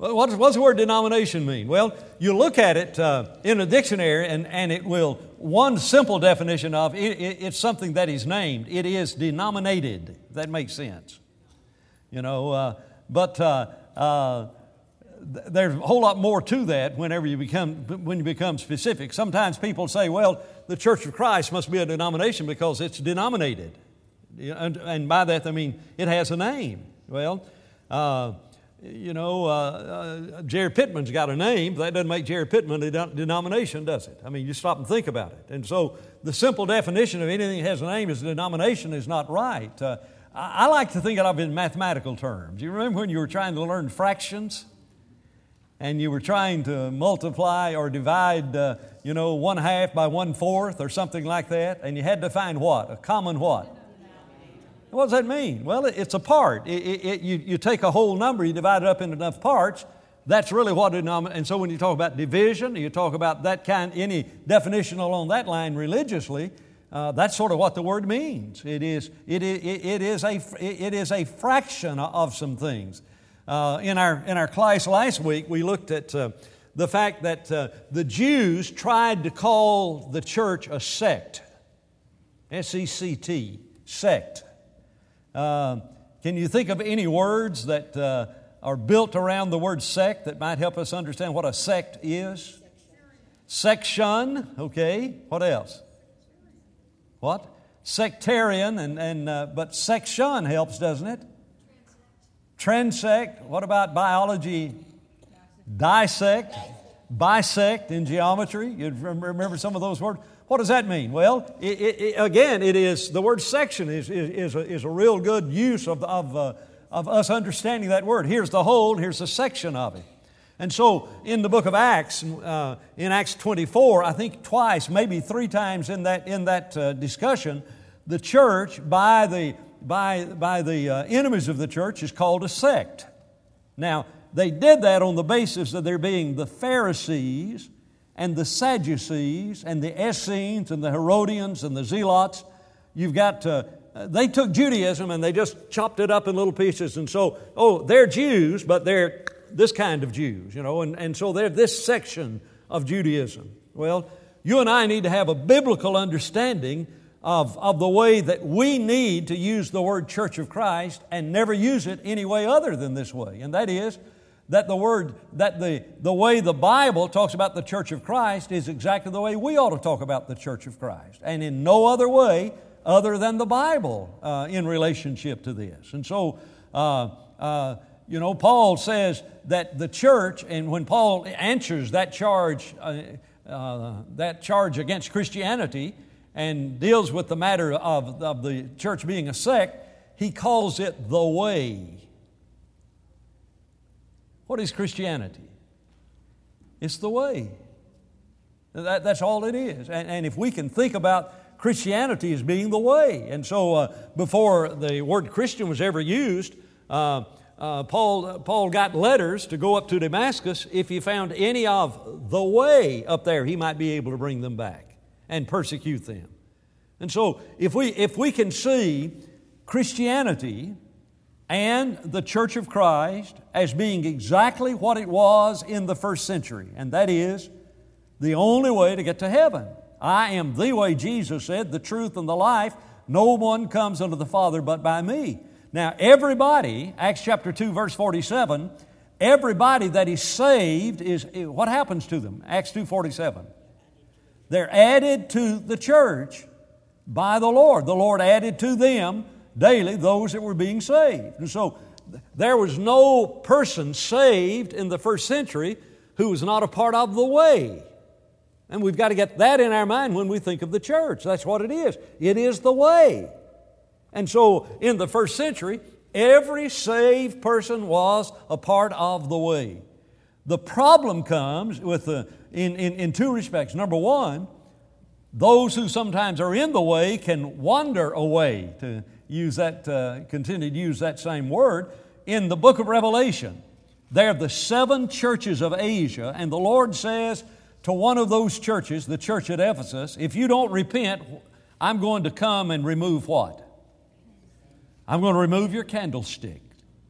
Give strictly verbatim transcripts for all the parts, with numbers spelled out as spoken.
Well, what does the word denomination mean? Well, you look at it uh, in a dictionary, and, and it will, one simple definition of it, it, it's something that is named. It is denominated. If that makes sense. You know, uh, but uh, uh, th- there's a whole lot more to that whenever you become, when you become specific. Sometimes people say, well, the Church of Christ must be a denomination because it's denominated. And, and by that, I mean, it has a name. Well, uh, you know, uh, uh, Jerry Pittman's got a name, but that doesn't make Jerry Pittman a de- denomination, does it? I mean, you stop and think about it. And so the simple definition of anything that has a name as a denomination is not right. Uh, I, I like to think of it in mathematical terms. You remember when you were trying to learn fractions? And you were trying to multiply or divide, uh, you know, one half by one fourth or something like that, and you had to find what? A common what? What does that mean? Well, it's a part. It, it, it, you, you take a whole number, you divide it up into enough parts. That's really what a denomination. And so when you talk about division, you talk about that kind, any definition along that line religiously, uh, that's sort of what the word means. It is, it, it, it is a, it is a fraction of some things. Uh, in our in our class last week, we looked at uh, the fact that uh, the Jews tried to call the church a sect, S E C T, sect. Uh, can you think of any words that uh, are built around the word sect that might help us understand what a sect is? Section, okay. What else? What? Sectarian, and, and uh, but section helps, doesn't it? Transect. What about biology? Dissect. Bisect in geometry. You remember some of those words? What does that mean? Well, it, it, it, again, it is the word section is is, is, a, is a real good use of of, uh, of us understanding that word. Here's the whole. Here's a section of it. And so, in the book of Acts, uh, in Acts twenty-four, I think twice, maybe three times in that in that uh, discussion, the church by the by by the uh, enemies of the church is called a sect. Now, they did that on the basis of there being the Pharisees and the Sadducees and the Essenes and the Herodians and the Zealots. You've got, uh, they took Judaism and they just chopped it up in little pieces. And so, oh, they're Jews, but they're this kind of Jews, you know, and, and so they're this section of Judaism. Well, you and I need to have a biblical understanding of, of the way that we need to use the word Church of Christ and never use it any way other than this way. And that is, that the word, that the, the way the Bible talks about the Church of Christ is exactly the way we ought to talk about the Church of Christ, and in no other way other than the Bible uh, in relationship to this. And so, uh, uh, you know, Paul says that the church, and when Paul answers that charge, uh, uh, that charge against Christianity and deals with the matter of, of the church being a sect, he calls it the way. What is Christianity? It's the way. That, that's all it is. And, and if we can think about Christianity as being the way. And so uh, before the word Christian was ever used, uh, uh, Paul, Paul got letters to go up to Damascus. If he found any of the way up there, he might be able to bring them back and persecute them. And so if we, if we can see Christianity and the Church of Christ as being exactly what it was in the first century, and that is the only way to get to heaven. I am the way, Jesus said, the truth and the life. No one comes unto the Father but by me. Now, everybody, Acts chapter two, verse forty-seven, everybody that is saved is, what happens to them? Acts two forty-seven. They're added to the church by the Lord. The Lord added to them daily those that were being saved. And so there was no person saved in the first century who was not a part of the way. And we've got to get that in our mind when we think of the church. That's what it is. It is the way. And so in the first century, every saved person was a part of the way. The problem comes with the, in, in, in two respects. Number one, those who sometimes are in the way can wander away, to use that, uh, continue to use that same word. In the book of Revelation, there are the seven churches of Asia, and the Lord says to one of those churches, the church at Ephesus, if you don't repent, I'm going to come and remove what? I'm going to remove your candlestick.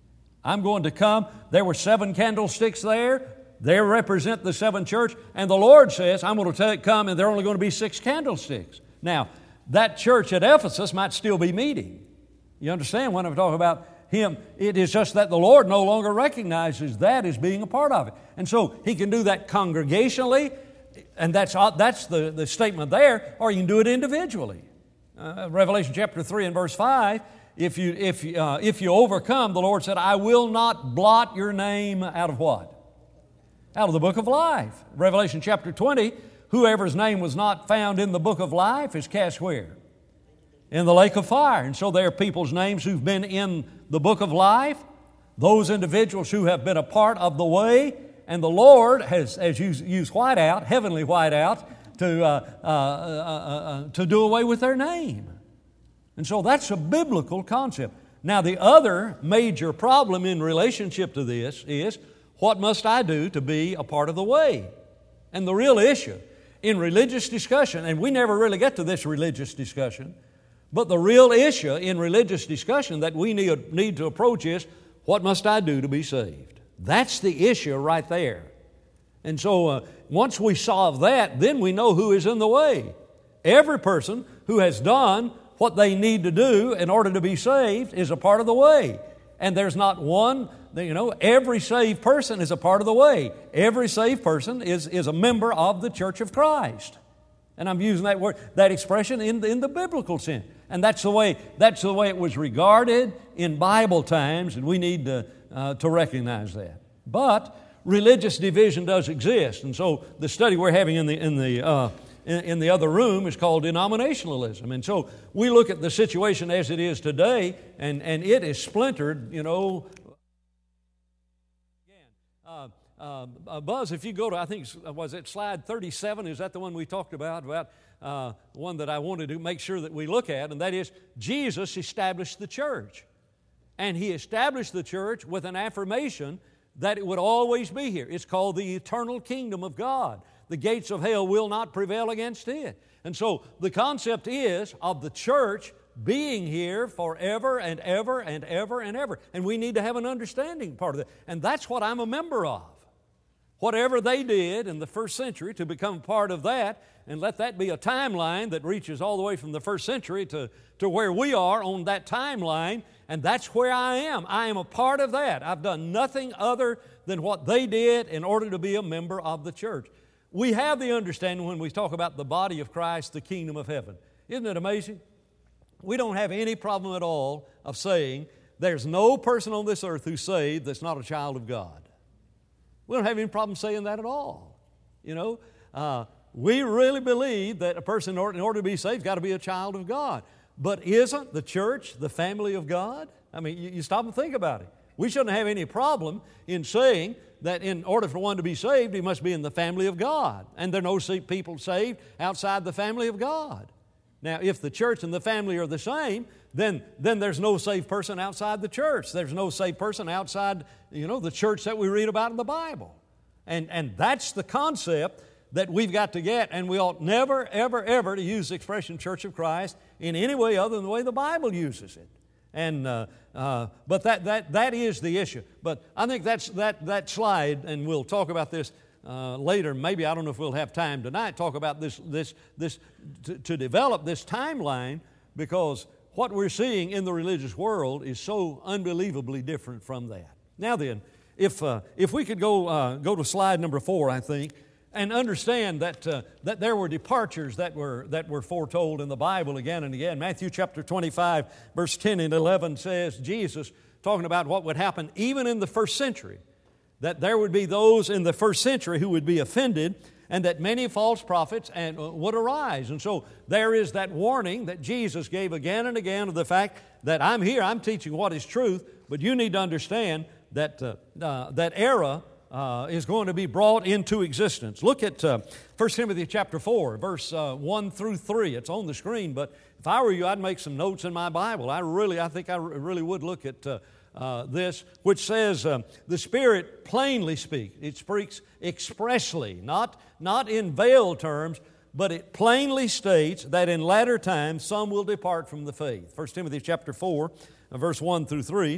I'm going to come. There were seven candlesticks there. They represent the seven church. And the Lord says, I'm going to take, come, and there are only going to be six candlesticks. Now, that church at Ephesus might still be meeting. You understand when I'm talking about Him? It is just that the Lord no longer recognizes that as being a part of it. And so He can do that congregationally, and that's, that's the, the statement there, or you can do it individually. Uh, Revelation chapter three and verse five, if you, if, uh, if you overcome, the Lord said, I will not blot your name out of what? Out of the book of life. Revelation chapter twenty, whoever's name was not found in the book of life is cast where? In the lake of fire. And so there are people's names who've been in the book of life, those individuals who have been a part of the way, and the Lord has, has used, used whiteout, heavenly whiteout, to, uh, uh, uh, uh, to do away with their name. And so that's a biblical concept. Now, the other major problem in relationship to this is, what must I do to be a part of the way? And the real issue in religious discussion, and we never really get to this religious discussion, but the real issue in religious discussion that we need, need to approach is, what must I do to be saved? That's the issue right there. And so uh, once we solve that, then we know who is in the way. Every person who has done what they need to do in order to be saved is a part of the way. And there's not one, you know, every saved person is a part of the way. Every saved person is, is a member of the Church of Christ. And I'm using that word, that expression in the, in the biblical sense. And that's the way, that's the way it was regarded in Bible times, and we need to, uh, to recognize that. But religious division does exist, and so the study we're having in the, in the, uh, in, in the other room is called denominationalism. And so we look at the situation as it is today, and, and it is splintered, you know. Uh, uh, uh, Buzz, if you go to, I think, was it slide thirty-seven? Is that the one we talked about? About uh, one that I wanted to make sure that we look at, and that is Jesus established the church. And He established the church with an affirmation that it would always be here. It's called the eternal kingdom of God. The gates of hell will not prevail against it. And so the concept is of the church being here forever and ever and ever and ever. And we need to have an understanding part of that. And that's what I'm a member of. Whatever they did in the first century to become part of that, and let that be a timeline that reaches all the way from the first century to, to where we are on that timeline, and that's where I am. I am a part of that. I've done nothing other than what they did in order to be a member of the church. We have the understanding when we talk about the body of Christ, the kingdom of heaven. Isn't it amazing? We don't have any problem at all of saying there's no person on this earth who's saved that's not a child of God. We don't have any problem saying that at all. You know, uh, we really believe that a person, in order, in order to be saved, has got to be a child of God. But isn't the church the family of God? I mean, you, you stop and think about it. We shouldn't have any problem in saying that in order for one to be saved, he must be in the family of God. And there are no people saved outside the family of God. Now, if the church and the family are the same, then, then there's no saved person outside the church. There's no saved person outside, you know, the church that we read about in the Bible. And, and that's the concept that we've got to get, and we ought never, ever, ever to use the expression Church of Christ in any way other than the way the Bible uses it. And uh, uh, but that that that is the issue. But I think that's that that slide, and we'll talk about this uh, later. Maybe I don't know if we'll have time tonight. Talk about this this this to, to develop this timeline, because what we're seeing in the religious world is so unbelievably different from that. Now then, if uh, if we could go uh, go to slide number four, I think. And understand that uh, that there were departures that were that were foretold in the Bible again and again. Matthew chapter twenty-five, verse ten and eleven says, Jesus talking about what would happen even in the first century, that there would be those in the first century who would be offended, and that many false prophets and, uh, would arise. And so there is that warning that Jesus gave again and again of the fact that I'm here, I'm teaching what is truth, but you need to understand that uh, uh, that era Uh, is going to be brought into existence. Look at uh, First Timothy chapter four, verse uh, one through three. It's on the screen, but if I were you, I'd make some notes in my Bible. I really, I think I really would look at uh, uh, this, which says, uh, the Spirit plainly speaks. It speaks expressly, not, not in veiled terms, but it plainly states that in latter times some will depart from the faith. First Timothy chapter four, uh, verse one through three.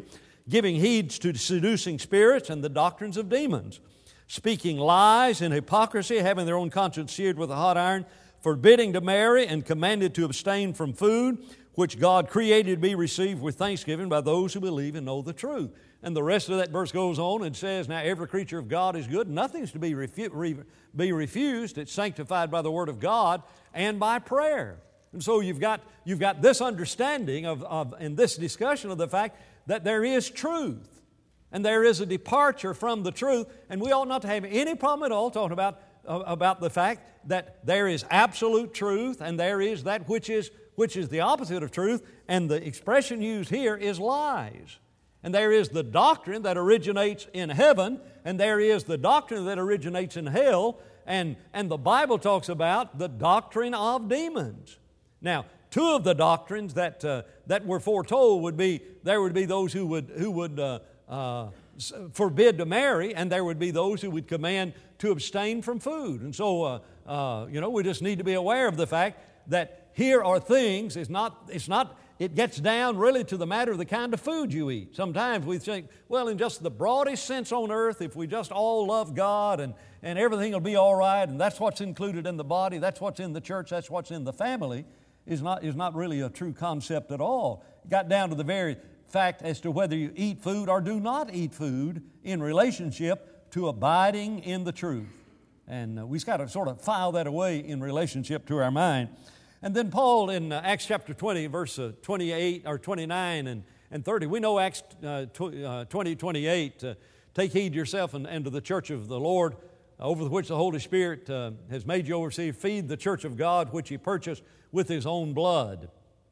giving heed to seducing spirits and the doctrines of demons, speaking lies and hypocrisy, having their own conscience seared with a hot iron, forbidding to marry and commanded to abstain from food, which God created to be received with thanksgiving by those who believe and know the truth. And the rest of that verse goes on and says, now every creature of God is good. Nothing's to be, refu- re- be refused. It's sanctified by the Word of God and by prayer. And so you've got, you've got this understanding of, of, and this discussion of the fact that there is truth. And there is a departure from the truth. And we ought not to have any problem at all talking about, uh, about the fact that there is absolute truth and there is that which is, which is the opposite of truth. And the expression used here is lies. And there is the doctrine that originates in heaven, and there is the doctrine that originates in hell, and, and the Bible talks about the doctrine of demons. Now, two of the doctrines that, uh, that were foretold would be, there would be those who would, who would uh, uh, forbid to marry, and there would be those who would command to abstain from food. And so, uh, uh, you know, we just need to be aware of the fact that here are things, it's not, it's not, it gets down really to the matter of the kind of food you eat. Sometimes we think, well, in just the broadest sense on earth, if we just all love God and, and everything will be all right, and that's what's included in the body, that's what's in the church, that's what's in the family, is not, is not really a true concept at all. It got down to the very fact as to whether you eat food or do not eat food in relationship to abiding in the truth. And uh, we've got to sort of file that away in relationship to our mind. And then Paul in uh, Acts chapter twenty, verse uh, twenty-eight or twenty-nine and, and thirty, we know Acts uh, tw- uh, twenty, twenty-eight, uh, take heed to yourself and, and to the church of the Lord, uh, over which the Holy Spirit uh, has made you overseer. Feed the church of God, which He purchased with His own blood.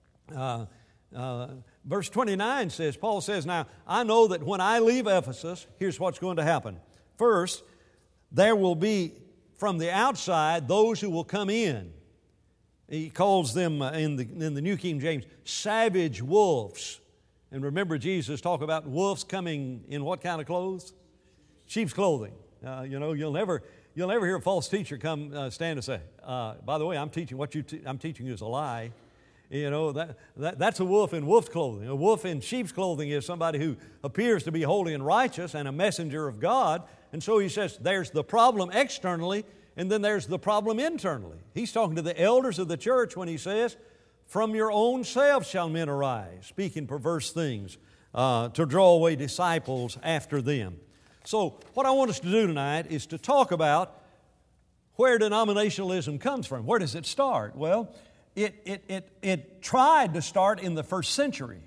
Uh, uh, verse twenty-nine says, Paul says, now, I know that when I leave Ephesus, here's what's going to happen. First, there will be from the outside those who will come in. He calls them uh, in, the, in the New King James, savage wolves. And remember Jesus talked about wolves coming in what kind of clothes? Sheep's clothing. Uh, you know, you'll never, you'll never hear a false teacher come uh, stand and say, uh, by the way, I'm teaching what you te- I'm teaching you is a lie. You know, that, that that's a wolf in wolf's clothing. A wolf in sheep's clothing is somebody who appears to be holy and righteous and a messenger of God. And so he says there's the problem externally, and then there's the problem internally. He's talking to the elders of the church when he says, from your own selves shall men arise, speaking perverse things, uh, to draw away disciples after them. So what I want us to do tonight is to talk about where denominationalism comes from. Where does it start? Well, it, it, it, it tried to start in the first century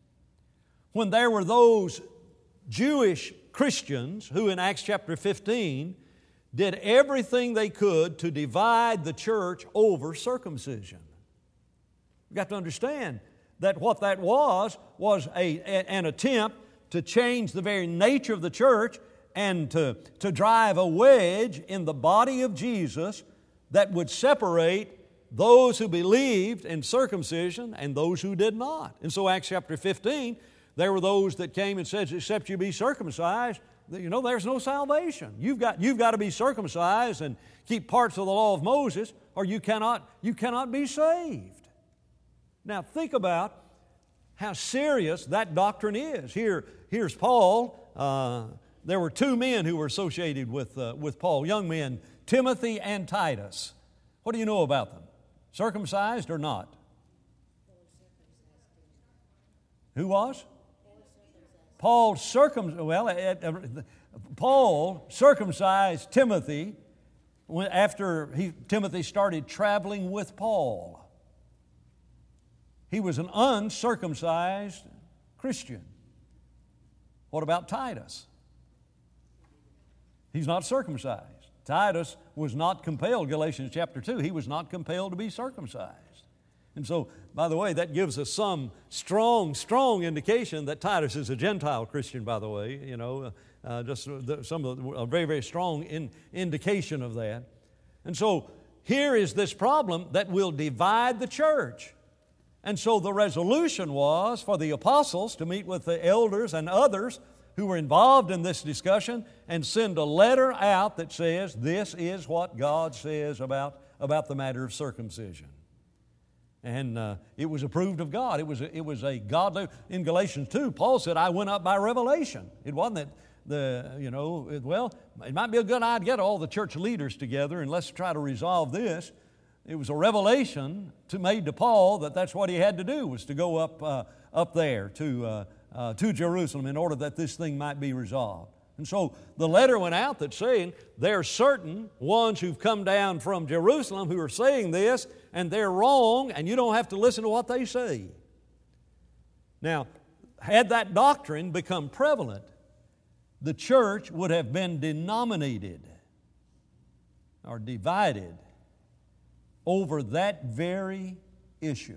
when there were those Jewish Christians who in Acts chapter fifteen did everything they could to divide the church over circumcision. You've got to understand that what that was was a, a, an attempt to change the very nature of the church and to, to drive a wedge in the body of Jesus that would separate those who believed in circumcision and those who did not. And so Acts chapter fifteen, there were those that came and said, except you be circumcised, you know, there's no salvation. You've got, you've got to be circumcised and keep parts of the law of Moses, or you cannot, you cannot be saved. Now think about how serious that doctrine is. Here, here's Paul. Uh, there were two men who were associated with, uh, with Paul, young men, Timothy and Titus. What do you know about them? Circumcised or not? Who was? Paul circum well, uh, uh, Paul circumcised Timothy when, after he, Timothy started traveling with Paul. He was an uncircumcised Christian. What about Titus? He's not circumcised. Titus was not compelled, Galatians chapter two, he was not compelled to be circumcised. And so, by the way, that gives us some strong, strong indication that Titus is a Gentile Christian, by the way, you know, uh, just the, some of the, a very, very strong in, indication of that. And so, here is this problem that will divide the church. And so the resolution was for the apostles to meet with the elders and others who were involved in this discussion and send a letter out that says, this is what God says about, about the matter of circumcision. And uh, it was approved of God. It was a, it was a godly. In Galatians two, Paul said, "I went up by revelation." It wasn't that the you know it, well, it might be a good idea to get all the church leaders together and let's try to resolve this. It was a revelation to, made to Paul that that's what he had to do, was to go up uh, up there to uh, uh, to Jerusalem in order that this thing might be resolved. And so the letter went out that's saying there are certain ones who've come down from Jerusalem who are saying this, and they're wrong, and you don't have to listen to what they say. Now, had that doctrine become prevalent, the church would have been denominated or divided over that very issue.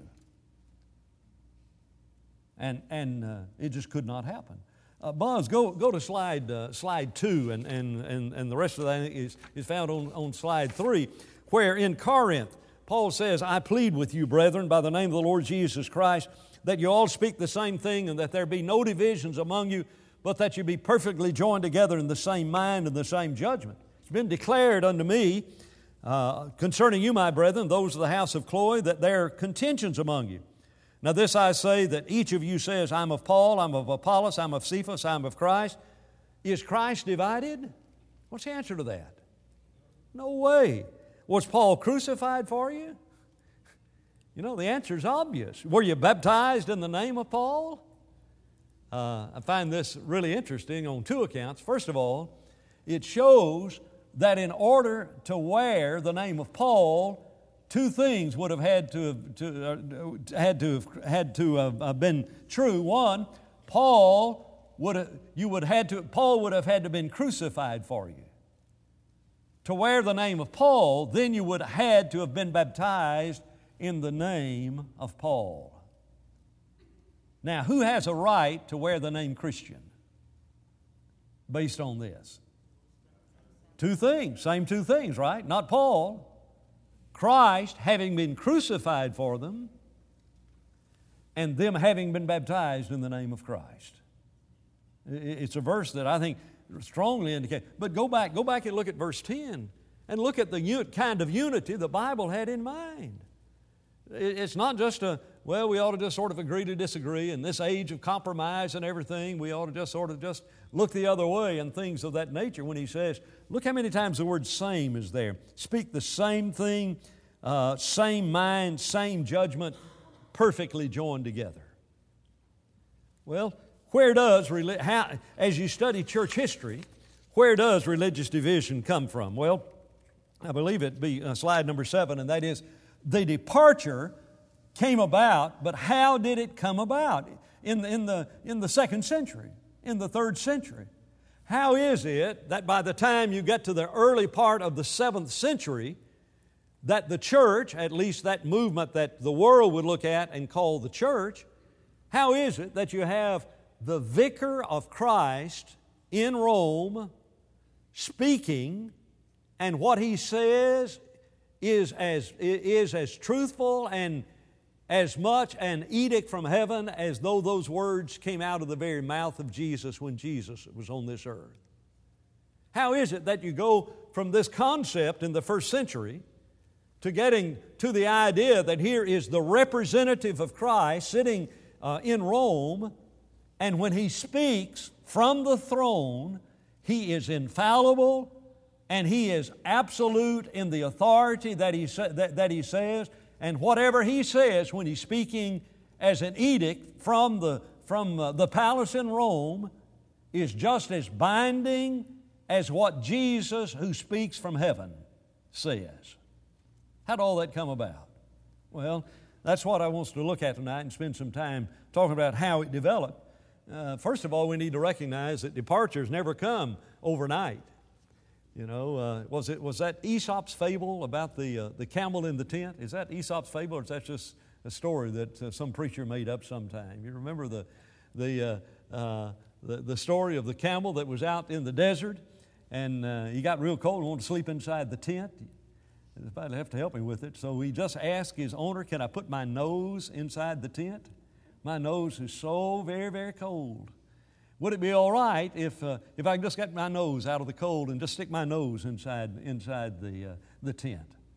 And, and uh, it just could not happen. Uh, Buzz, go, go to slide uh, slide two, and, and, and, and the rest of that is, is found on, on slide three, where in Corinth, Paul says, "I plead with you, brethren, by the name of the Lord Jesus Christ, that you all speak the same thing, and that there be no divisions among you, but that you be perfectly joined together in the same mind and the same judgment. It's been declared unto me uh, concerning you, my brethren, those of the house of Chloe, that there are contentions among you. Now this I say, that each of you says, I'm of Paul, I'm of Apollos, I'm of Cephas, I'm of Christ. Is Christ divided?" What's the answer to that? No way. Was Paul crucified for you? You know, the answer is obvious. Were you baptized in the name of Paul? Uh, I find this really interesting on two accounts. First of all, it shows that in order to wear the name of Paul, two things would have had to have, to, uh, had to have, had to have been true. One, Paul would have, you would had to Paul would have had to have been crucified for you. To wear the name of Paul, then you would have had to have been baptized in the name of Paul. Now, who has a right to wear the name Christian based on this? Two things, same two things, right? Not Paul. Christ having been crucified for them, and them having been baptized in the name of Christ. It's a verse that I think strongly indicates. But go back, go back and look at verse ten, and look at the kind of unity the Bible had in mind. It's not just a, well, we ought to just sort of agree to disagree. In this age of compromise and everything, we ought to just sort of just look the other way and things of that nature. When he says, look how many times the word same is there. Speak the same thing, uh, same mind, same judgment, perfectly joined together. Well, where does, how, as you study church history, where does religious division come from? Well, I believe it be uh, slide number seven, and that is, the departure came about, but how did it come about in the, in the, in the second century, in the third century? How is it that by the time you get to the early part of the seventh century, that the church, at least that movement that the world would look at and call the church, how is it that you have the vicar of Christ in Rome speaking, and what he says is as, is as truthful and as much an edict from heaven as though those words came out of the very mouth of Jesus when Jesus was on this earth? How is it that you go from this concept in the first century to getting to the idea that here is the representative of Christ sitting uh, in Rome, and when he speaks from the throne, he is infallible, and he is absolute in the authority that he, sa- that, that he says. And whatever he says when he's speaking as an edict from the, from uh, the palace in Rome is just as binding as what Jesus, who speaks from heaven, says. How did all that come about? Well, that's what I want us to look at tonight and spend some time talking about how it developed. Uh, first of all, we need to recognize that departures never come overnight. You know, uh, was it was that Aesop's fable about the uh, the camel in the tent? Is that Aesop's fable, or is that just a story that uh, some preacher made up sometime? You remember the the, uh, uh, the the story of the camel that was out in the desert, and uh, he got real cold and wanted to sleep inside the tent. Somebody have to help him with it, so he just asked his owner, "Can I put my nose inside the tent? My nose is so very very cold. Would it be all right if uh, if I just get my nose out of the cold and just stick my nose inside inside the uh, the tent?"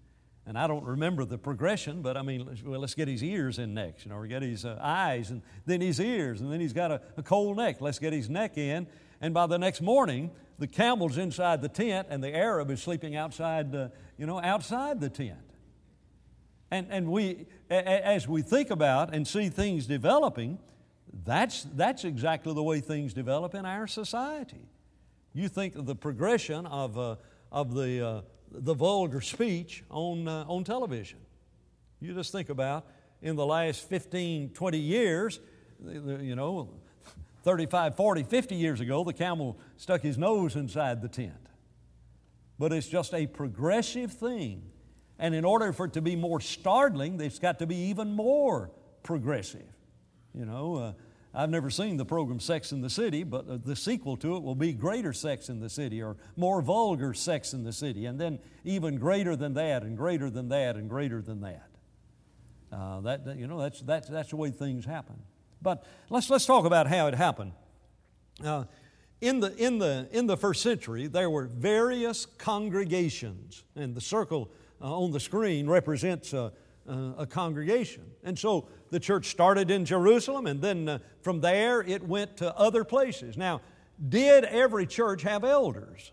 And I don't remember the progression, but I mean, let's, well, let's get his ears in next. You know, we get his uh, eyes, and then his ears, and then he's got a, a cold neck. Let's get his neck in. And by the next morning, the camel's inside the tent, and the Arab is sleeping outside, uh, you know, outside the tent. And and we, a, as we think about and see things developing, that's that's exactly the way things develop in our society. You think of the progression of uh, of the uh, the vulgar speech on uh, on television. You just think about in the last fifteen, twenty years, you know, thirty-five, forty, fifty years ago, the camel stuck his nose inside the tent. But it's just a progressive thing. And in order for it to be more startling, it's got to be even more progressive. You know, uh, I've never seen the program Sex and the City, but uh, the sequel to it will be Greater Sex in the City, or More Vulgar Sex in the City, and then even greater than that, and greater than that, and greater than that. Uh, that you know, that's that's that's the way things happen. But let's let's talk about how it happened. Uh, in the in the in the first century, there were various congregations, and the circle uh, on the screen represents uh, uh, a congregation. And so the church started in Jerusalem, and then uh, from there it went to other places. Now, did every church have elders?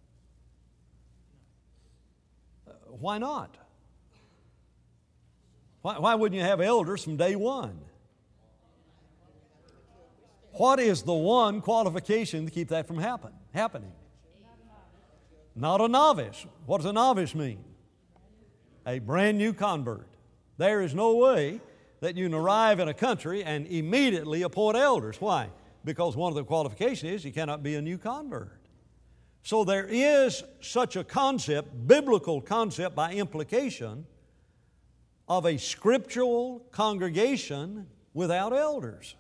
Uh, why not? Why, why wouldn't you have elders from day one? What is the one qualification to keep that from happen, happening? Not a novice. What does a novice mean? A brand new convert. There is no way that you can arrive in a country and immediately appoint elders. Why? Because one of the qualifications is you cannot be a new convert. So there is such a concept, biblical concept by implication, of a scriptural congregation without elders.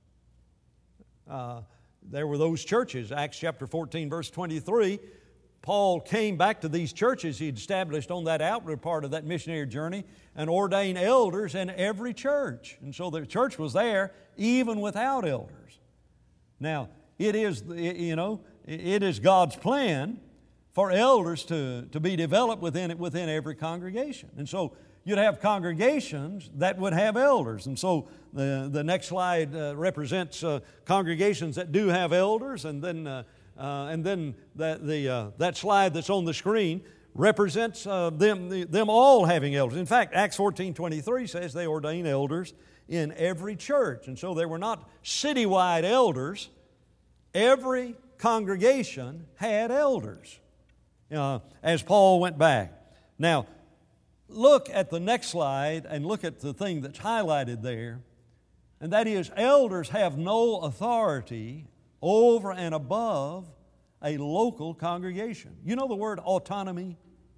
Uh, there were those churches, Acts chapter fourteen, verse twenty-three. Paul came back to these churches he'd established on that outward part of that missionary journey and ordained elders in every church. And so the church was there even without elders. Now, it is, you know, it is God's plan for elders to, to be developed within within every congregation. And so you'd have congregations that would have elders. And so the, the next slide uh, represents uh, congregations that do have elders, and then uh, Uh, and then that, the, uh, that slide that's on the screen represents uh, them, the, them all having elders. In fact, Acts fourteen twenty-three says they ordain elders in every church. And so they were not citywide elders. Every congregation had elders uh, as Paul went back. Now, look at the next slide and look at the thing that's highlighted there. And that is, elders have no authority over and above a local congregation. You know the word autonomy?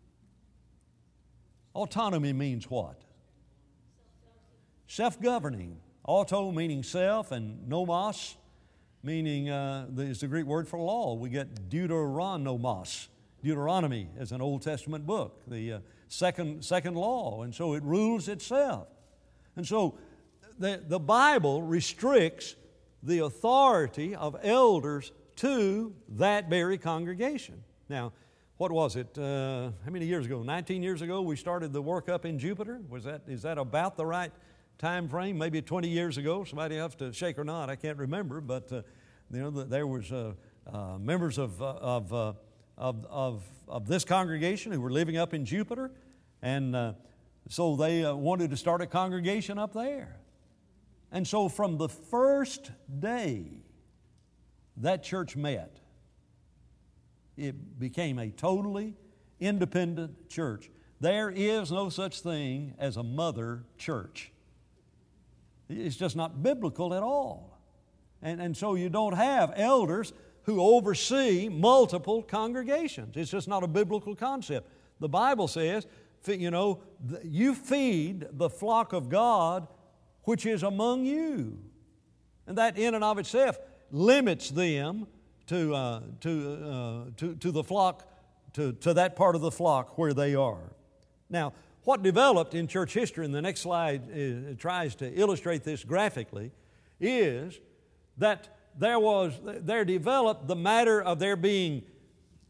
Autonomy means what? Self-governing. Auto meaning self, and nomos meaning, uh, is the Greek word for law. We get Deuteronomos. Deuteronomy is an Old Testament book, the uh, second, second law, and so it rules itself. And so the, the Bible restricts the authority of elders to that very congregation. Now, what was it? Uh, how many years ago? nineteen years ago, we started the work up in Jupiter. Was that is that about the right time frame? Maybe twenty years ago. Somebody have to shake or not. I can't remember. But uh, you know, there was uh, uh, members of uh, of, uh, of of of this congregation who were living up in Jupiter, and uh, so they uh, wanted to start a congregation up there. And so from the first day that church met, it became a totally independent church. There is no such thing as a mother church. It's just not biblical at all. And, and so you don't have elders who oversee multiple congregations. It's just not a biblical concept. The Bible says, you know, you feed the flock of God which is among you. And that in and of itself limits them to, uh, to, uh, to, to the flock, to, to that part of the flock where they are. Now, what developed in church history, and the next slide is, tries to illustrate this graphically, is that there was, there developed the matter of there being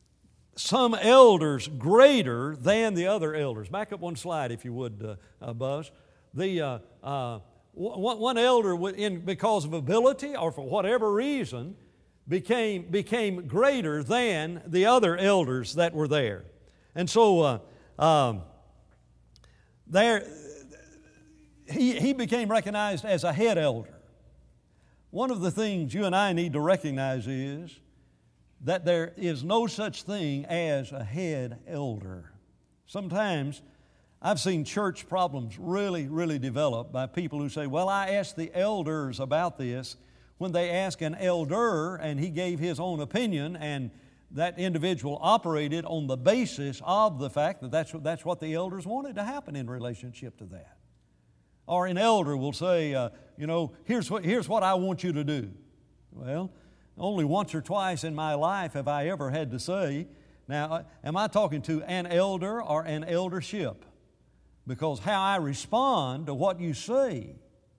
some elders greater than the other elders. Back up one slide, if you would, uh, uh, Buzz. The uh, uh, one, one elder, in, because of ability or for whatever reason, became became greater than the other elders that were there, and so uh, um, there he he became recognized as a head elder. One of the things you and I need to recognize is that there is no such thing as a head elder. Sometimes I've seen church problems really, really develop by people who say, well, I asked the elders about this, when they ask an elder and he gave his own opinion, and that individual operated on the basis of the fact that that's, that's what the elders wanted to happen in relationship to that. Or an elder will say, uh, you know, here's what, here's what I want you to do. Well, only once or twice in my life have I ever had to say, now, am I talking to an elder or an eldership? Because how I respond to what you say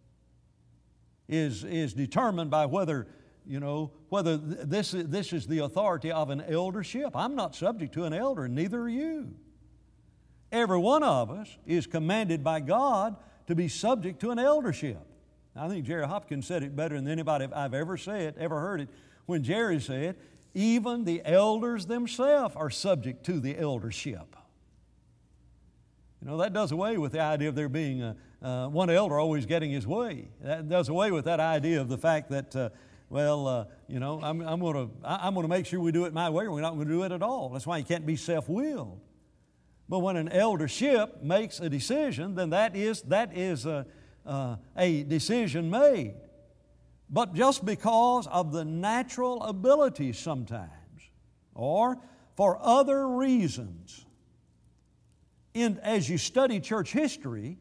is, is determined by whether, you know, whether this, this is the authority of an eldership. I'm not subject to an elder, and neither are you. Every one of us is commanded by God to be subject to an eldership. I think Jerry Hopkins said it better than anybody I've ever said, ever heard it, when Jerry said, even the elders themselves are subject to the eldership. You know, that does away with the idea of there being a, uh, one elder always getting his way. That does away with that idea of the fact that, uh, well, uh, you know, I'm, I'm going to I'm going to make sure we do it my way, or we're not going to do it at all. That's why you can't be self-willed. But when an eldership makes a decision, then that is that is a, uh, a decision made. But just because of the natural abilities sometimes, or for other reasons, in, as you study church history,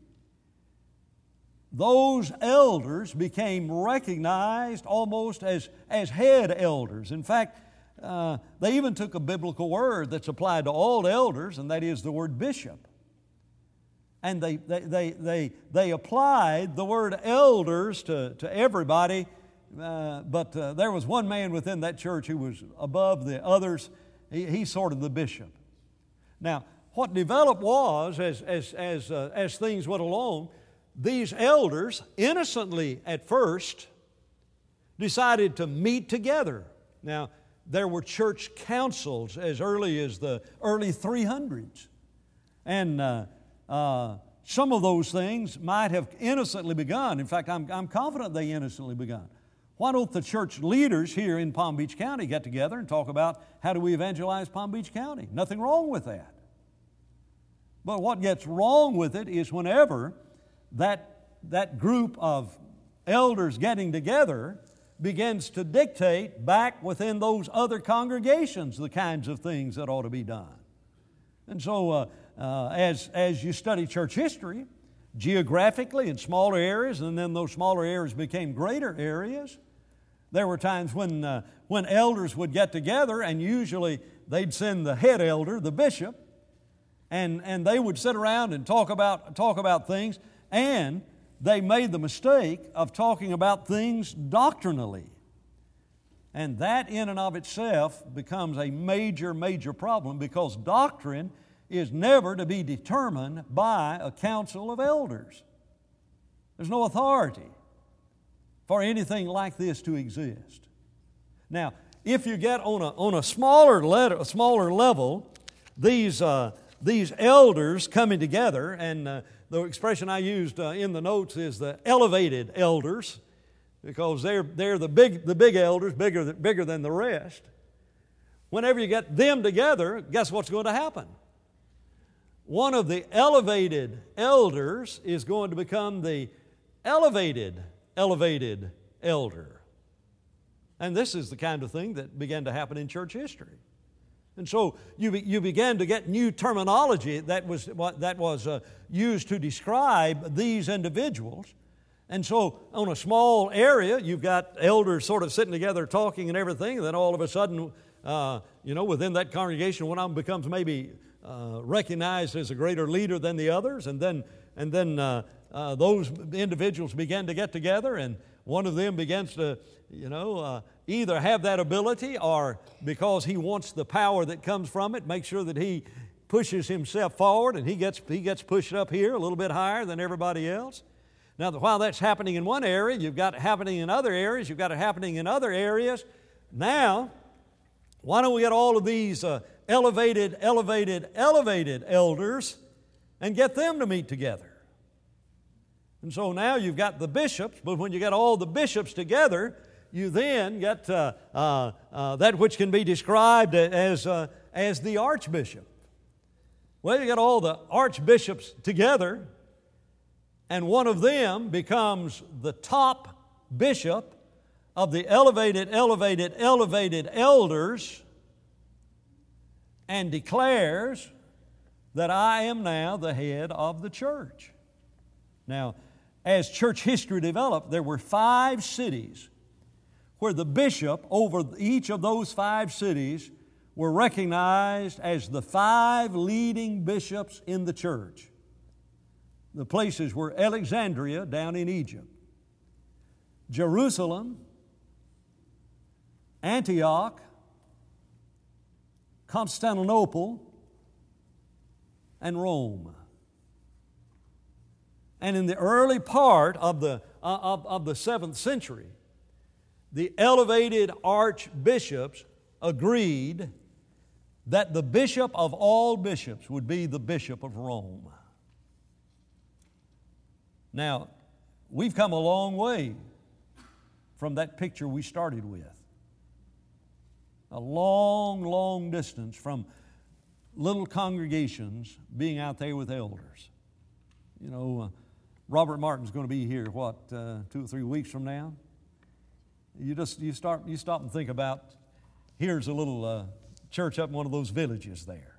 those elders became recognized almost as, as head elders. In fact, uh, they even took a biblical word that's applied to all elders, and that is the word bishop. And they, they, they, they, they applied the word elders to, to everybody, uh, but uh, there was one man within that church who was above the others. He, he's sort of the bishop. Now, what developed was, as, as, as, uh, as things went along, these elders, innocently at first, decided to meet together. Now, there were church councils as early as the early three hundreds. And uh, uh, some of those things might have innocently begun. In fact, I'm, I'm confident they innocently begun. Why don't the church leaders here in Palm Beach County get together and talk about how do we evangelize Palm Beach County? Nothing wrong with that. But what gets wrong with it is whenever that, that group of elders getting together begins to dictate back within those other congregations the kinds of things that ought to be done. And so uh, uh, as, as you study church history, geographically in smaller areas, and then those smaller areas became greater areas, there were times when, uh, when elders would get together, and usually they'd send the head elder, the bishop, and, and they would sit around and talk about, talk about things, and they made the mistake of talking about things doctrinally. And that in and of itself becomes a major, major problem, because doctrine is never to be determined by a council of elders. There's no authority for anything like this to exist. Now, if you get on a, on a smaller, letter, a smaller level, these, uh, these elders coming together, and uh, the expression I used uh, in the notes is the elevated elders, because they're, they're the, big, the big elders, bigger, bigger than the rest. Whenever you get them together, guess what's going to happen? One of the elevated elders is going to become the elevated, elevated elder. And this is the kind of thing that began to happen in church history. And so you, be, you began to get new terminology that was, that was uh, used to describe these individuals. And so on a small area, you've got elders sort of sitting together talking and everything, and then all of a sudden, uh, you know, within that congregation, one of them becomes maybe uh, recognized as a greater leader than the others, and then, and then uh, uh, those individuals begin to get together, and one of them begins to, you know, uh, either have that ability or because he wants the power that comes from it, make sure that he pushes himself forward and he gets, he gets pushed up here a little bit higher than everybody else. Now, while that's happening in one area, you've got it happening in other areas, you've got it happening in other areas. Now, why don't we get all of these uh, elevated, elevated, elevated elders and get them to meet together? And so now you've got the bishops, but when you get all the bishops together, you then get uh, uh, uh, that which can be described as, uh, as the archbishop. Well, you get all the archbishops together, and one of them becomes the top bishop of the elevated, elevated, elevated elders and declares that I am now the head of the church. Now, as church history developed, there were five cities where the bishop over each of those five cities were recognized as the five leading bishops in the church. The places were Alexandria down in Egypt, Jerusalem, Antioch, Constantinople, and Rome. And in the early part of the, uh, of, of the seventh century, the elevated archbishops agreed that the bishop of all bishops would be the Bishop of Rome. Now, we've come a long way from that picture we started with. A long, long distance from little congregations being out there with elders. You know, uh, Robert Martin's going to be here, what, uh, two or three weeks from now? You just you start you stop and think about, here's a little uh, church up in one of those villages there.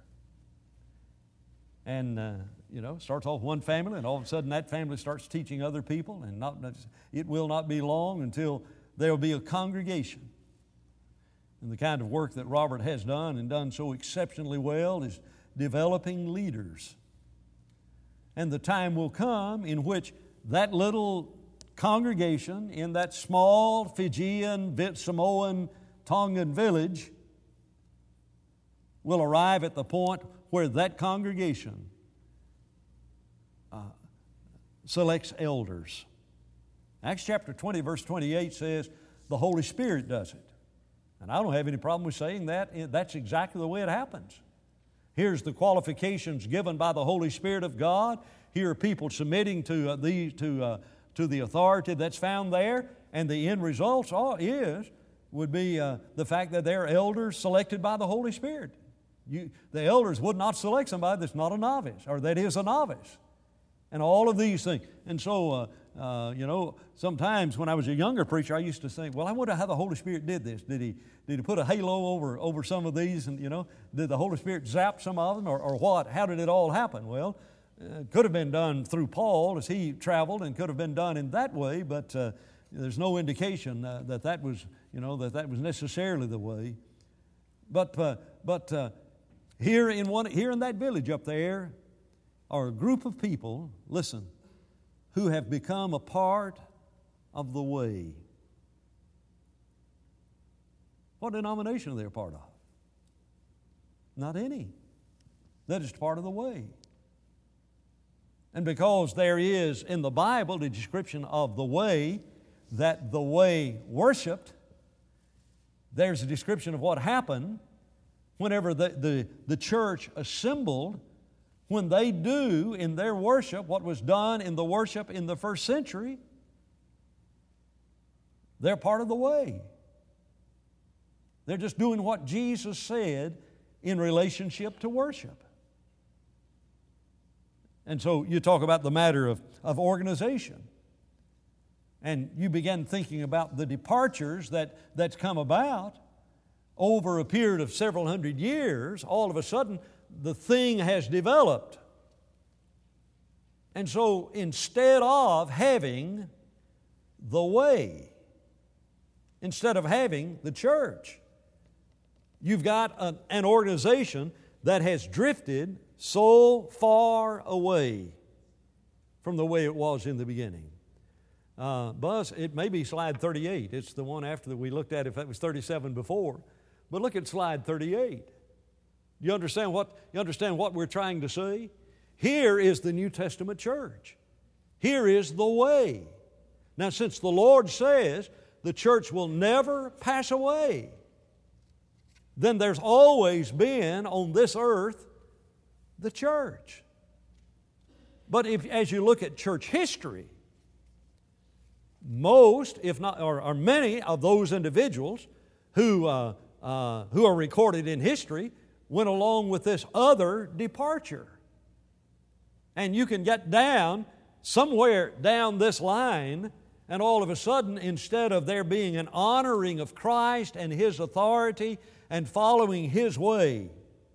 And, uh, you know, starts off one family, and all of a sudden that family starts teaching other people, and not, it will not be long until there will be a congregation. And the kind of work that Robert has done and done so exceptionally well is developing leaders. And the time will come in which that little congregation in that small Fijian, Samoan, Tongan village will arrive at the point where that congregation uh, selects elders. Acts chapter twenty, verse twenty-eight says the Holy Spirit does it. And I don't have any problem with saying that. That's exactly the way it happens. Here's the qualifications given by the Holy Spirit of God. Here are people submitting to uh, the to uh, to the authority that's found there, and the end result all is would be uh, the fact that they're elders selected by the Holy Spirit. You, the elders would not select somebody that's not a novice or that is a novice, and all of these things. And so, uh, uh, you know, sometimes when I was a younger preacher, I used to think, well, I wonder how the Holy Spirit did this. Did he did he put a halo over over some of these, and you know, did the Holy Spirit zap some of them, or, or what? How did it all happen? Well, it could have been done through Paul as he traveled, and could have been done in that way, but uh, there's no indication uh, that that was, you know, that that was necessarily the way. But uh, but uh, here in one here in that village up there are a group of people, listen, who have become a part of the way. What denomination are they a part of? Not any. That is part of the way. And because there is in the Bible the description of the way, that the way worshiped, there's a description of what happened whenever the, the, the church assembled, when they do in their worship what was done in the worship in the first century. They're part of the way. They're just doing what Jesus said in relationship to worship. And so you talk about the matter of, of organization. And you begin thinking about the departures that, that's come about over a period of several hundred years. All of a sudden, the thing has developed. And so instead of having the way, instead of having the church, you've got an, an organization that has drifted so far away from the way it was in the beginning. Uh, Buzz, it may be slide thirty-eight. It's the one after that we looked at if it was thirty-seven before. But look at slide thirty-eight. You understand what, you understand what we're trying to say? Here is the New Testament church. Here is the way. Now, since the Lord says the church will never pass away, then there's always been on this earth the church. But if, as you look at church history, most, if not, or, or many of those individuals who, uh, uh, who are recorded in history went along with this other departure. And you can get down somewhere down this line, and all of a sudden, instead of there being an honoring of Christ and His authority and following His way,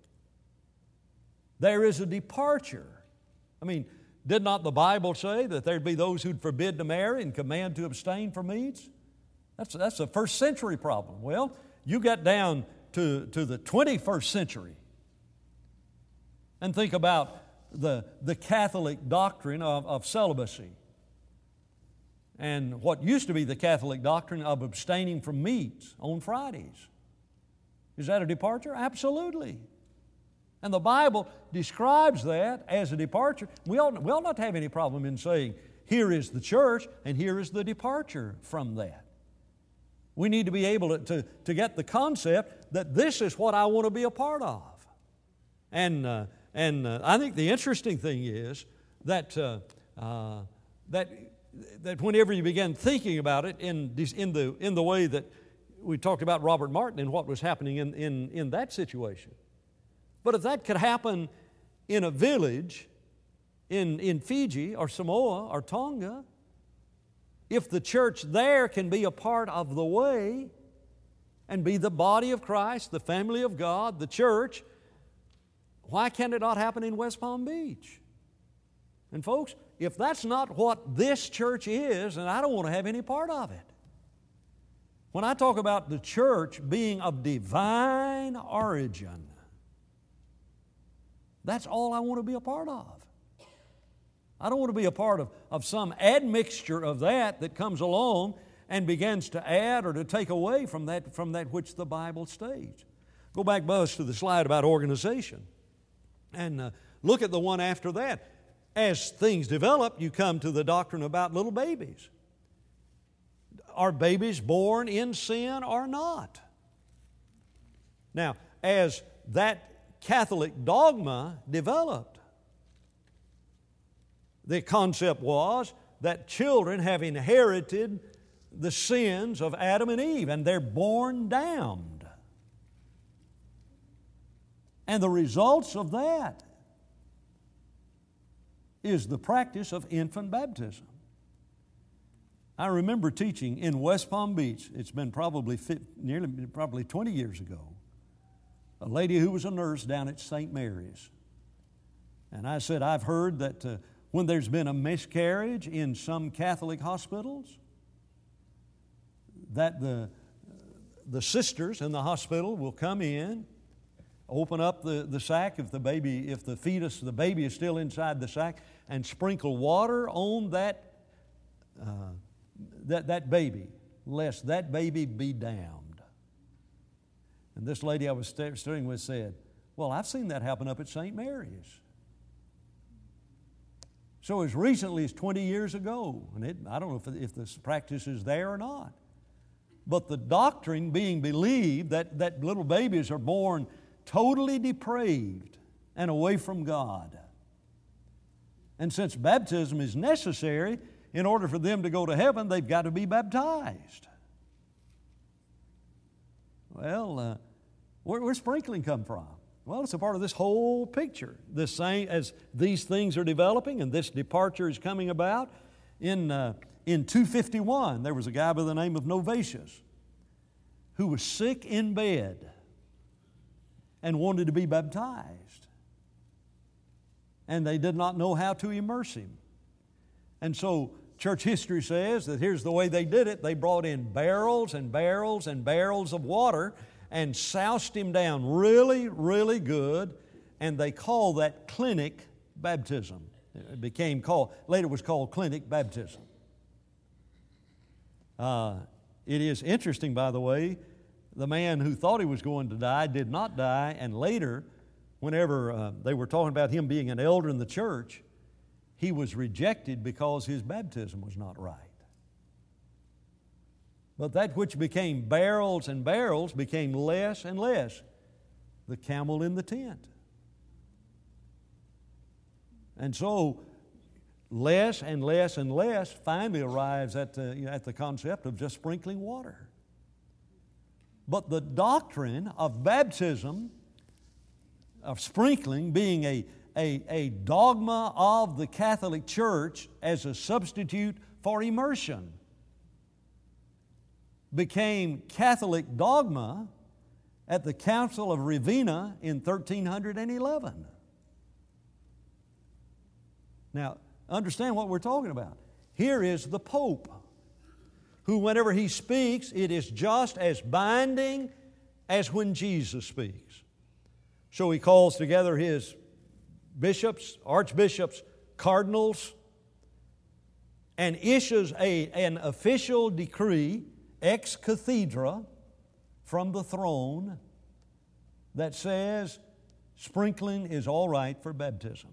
there is a departure. I mean, did not the Bible say that there'd be those who'd forbid to marry and command to abstain from meats? That's, that's a first century problem. Well, you get down to, to the twenty-first century and think about the, the Catholic doctrine of, of celibacy and what used to be the Catholic doctrine of abstaining from meats on Fridays. Is that a departure? Absolutely. And the Bible describes that as a departure. We ought, we ought not have any problem in saying, here is the church and here is the departure from that. We need to be able to, to, to get the concept that this is what I want to be a part of. And, uh, and uh, I think the interesting thing is that, uh, uh, that, that whenever you begin thinking about it in, in, the, in the way that we talked about Robert Martin and what was happening in, in, in that situation, but if that could happen in a village in, in Fiji or Samoa or Tonga, if the church there can be a part of the way and be the body of Christ, the family of God, the church, why can it not happen in West Palm Beach? And folks, if that's not what this church is, then I don't want to have any part of it. When I talk about the church being of divine origin, that's all I want to be a part of. I don't want to be a part of, of some admixture of that that comes along and begins to add or to take away from that, from that which the Bible states. Go back, Buzz, to the slide about organization and uh, look at the one after that. As things develop, you come to the doctrine about little babies. Are babies born in sin or not? Now, as that Catholic dogma developed, the concept was that children have inherited the sins of Adam and Eve, and they're born damned. And the results of that is the practice of infant baptism. I remember teaching in West Palm Beach. It's been probably fit, nearly probably twenty years ago. A lady who was a nurse down at Saint Mary's. And I said, I've heard that uh, when there's been a miscarriage in some Catholic hospitals, that the, the sisters in the hospital will come in, open up the, the sack if the baby, if the fetus, the baby is still inside the sack, and sprinkle water on that, uh, that, that baby, lest that baby be damned. And this lady I was studying with said, well, I've seen that happen up at Saint Mary's. So as recently as twenty years ago, and it, I don't know if, if this practice is there or not, but the doctrine being believed that, that little babies are born totally depraved and away from God. And since baptism is necessary, in order for them to go to heaven, they've got to be baptized. Well, uh, where, where's sprinkling come from? Well, it's a part of this whole picture. The same as these things are developing and this departure is coming about. In, uh, in two fifty-one, there was a guy by the name of Novatius who was sick in bed and wanted to be baptized. And they did not know how to immerse him. And so church history says that here's the way they did it. They brought in barrels and barrels and barrels of water and soused him down really, really good, and they called that clinic baptism. It became called, later it was called clinic baptism. Uh, it is interesting, by the way, the man who thought he was going to die did not die, and later, whenever uh, they were talking about him being an elder in the church, he was rejected because his baptism was not right. But that which became barrels and barrels became less and less. The camel in the tent. And so, less and less and less finally arrives at the, you know, at the concept of just sprinkling water. But the doctrine of baptism, of sprinkling being a, a, a dogma of the Catholic Church as a substitute for immersion, became Catholic dogma at the Council of Ravenna in thirteen eleven. Now, understand what we're talking about. Here is the Pope, who whenever he speaks, it is just as binding as when Jesus speaks. So he calls together his bishops, archbishops, cardinals, and issues a, an official decree ex cathedra from the throne that says sprinkling is all right for baptism.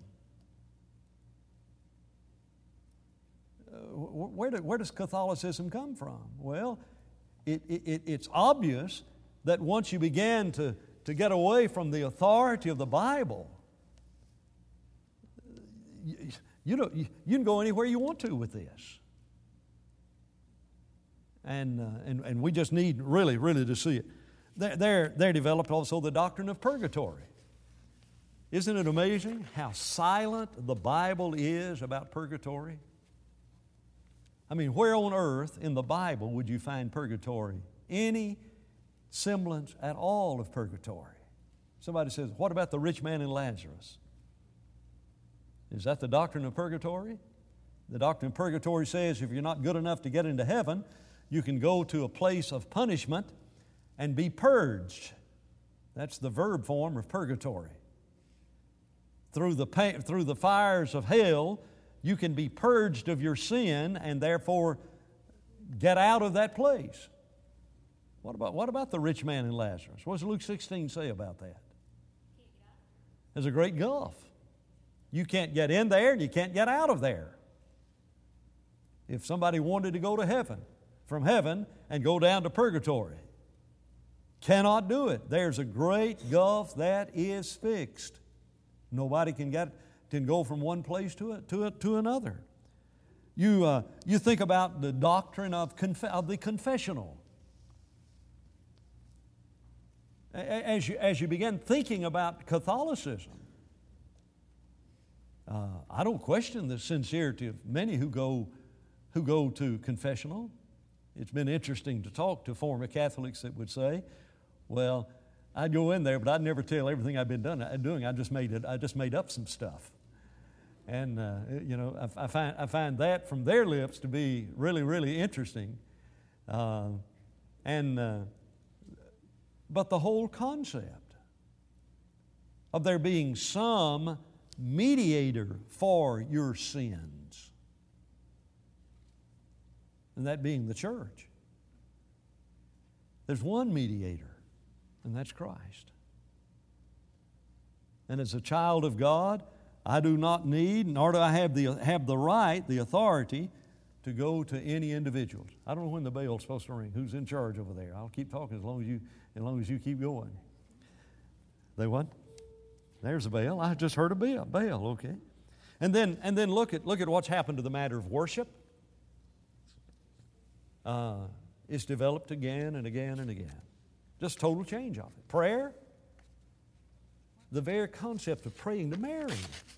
Uh, where, do, where does Catholicism come from? Well, it, it, it's obvious that once you began to, to get away from the authority of the Bible, you, you, know, you, you can go anywhere you want to with this. And, uh, and, and we just need really, really to see it. There, there, there developed also the doctrine of purgatory. Isn't it amazing how silent the Bible is about purgatory? I mean, where on earth in the Bible would you find purgatory? Any semblance at all of purgatory? Somebody says, what about the rich man and Lazarus? Is that the doctrine of purgatory? The doctrine of purgatory says if you're not good enough to get into heaven, you can go to a place of punishment and be purged. That's the verb form of purgatory. Through the, pain, through the fires of hell, you can be purged of your sin and therefore get out of that place. What about, what about the rich man and Lazarus? What does Luke sixteen say about that? There's a great gulf. You can't get in there and you can't get out of there. If somebody wanted to go to heaven, from heaven and go down to purgatory, cannot do it. There's a great gulf that is fixed. Nobody can get can go from one place to a, to a, to another. You uh, you think about the doctrine of conf- of the confessional. As you as you begin thinking about Catholicism, uh, I don't question the sincerity of many who go who go to confessional. It's been interesting to talk to former Catholics that would say, well, I'd go in there, but I'd never tell everything I've been done, doing. I just made it. I just made up some stuff. And, uh, you know, I, I, find, I find that from their lips to be really, really interesting. Uh, and, uh, but the whole concept of there being some mediator for your sins, and that being the church. There's one mediator, and that's Christ. And as a child of God, I do not need, nor do I have the, have the right, the authority, to go to any individuals. I don't know when the bell's supposed to ring. Who's in charge over there? I'll keep talking as long as you, as long as you keep going. They what? There's a bell. I just heard a bell. Bell, okay. And then, and then look at look at what's happened to the matter of worship. Uh, it's developed again and again and again. Just total change of it. Prayer, the very concept of praying to Mary.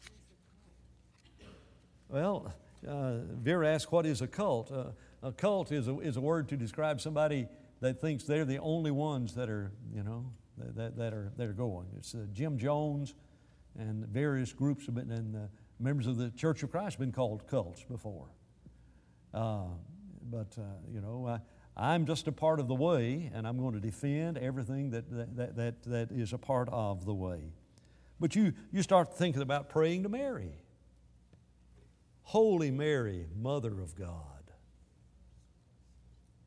Well, uh, Vera asked, what is a cult? Uh, a cult is a, is a word to describe somebody that thinks they're the only ones that are, you know, that, that are that are going. It's uh, Jim Jones and various groups have been, and uh, members of the Church of Christ have been called cults before. Uh, But, uh, you know, I, I'm just a part of the way, and I'm going to defend everything that, that, that, that is a part of the way. But you, you start thinking about praying to Mary. Holy Mary, Mother of God.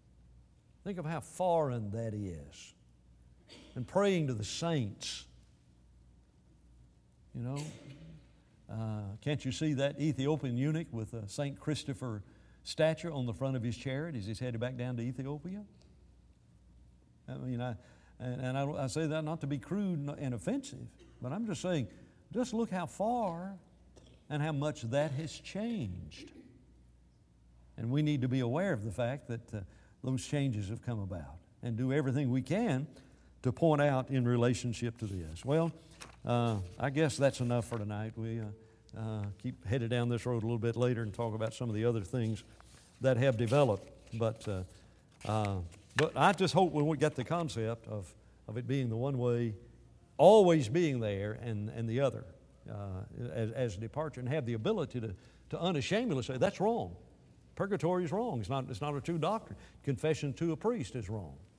Think of how foreign that is. And praying to the saints. You know, uh, can't you see that Ethiopian eunuch with a Saint Christopher statue on the front of his chariot as he's headed back down to Ethiopia? I mean, I, and, and I, I say that not to be crude and offensive, but I'm just saying, just look how far and how much that has changed. And we need to be aware of the fact that uh, those changes have come about and do everything we can to point out in relationship to this. Well, uh, I guess that's enough for tonight. We uh, uh, keep headed down this road a little bit later and talk about some of the other things that have developed. But uh, uh, but I just hope when we get the concept of, of it being the one way, always being there, and, and the other uh, as, as departure, and have the ability to, to unashamedly say, that's wrong. Purgatory is wrong. It's not, it's not a true doctrine. Confession to a priest is wrong.